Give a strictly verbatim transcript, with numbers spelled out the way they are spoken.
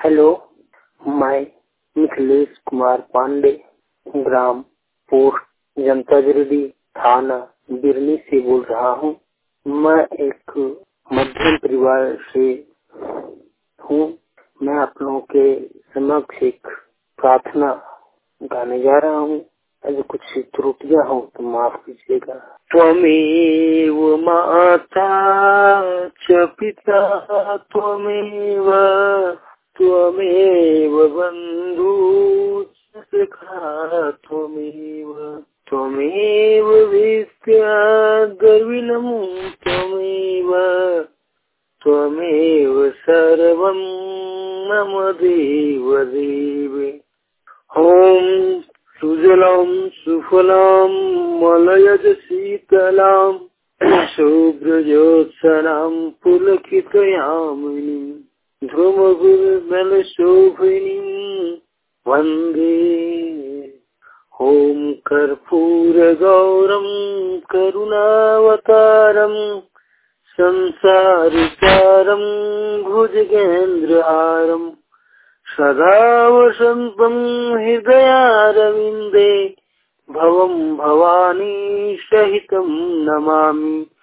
Hello, मैं मिथिलेश कुमार पांडे, ग्राम post जनता गिरिडीह, थाना बिरनी से बोल रहा हूँ। मैं एक मध्यम परिवार से हूँ। मैं आप लोगों के समक्ष एक प्रार्थना गाने जा रहा हूँ। अगर कुछ त्रुटियां हो तो माफ कीजिएगा। त्वमेव माता च पिता त्वमेव त्वमेव बन्धु च सखा त्वमेव त्वमेव विद्या द्रविणं त्वमेव त्वमेव सर्वं मम देव देवे। ॐ सुजलां सुफलां मलयज शीतलां शुभ्रज्योत्सनां पुलकितयामिनीं धूमगुलशोभिनीं वन्दे। ॐ कर्पूरगौरं करुणावतारं संसारसारं भुजगेन्द्रहारं सदा वसन्तं हृदयारविन्दे भवं भवानी सहितं नमामि।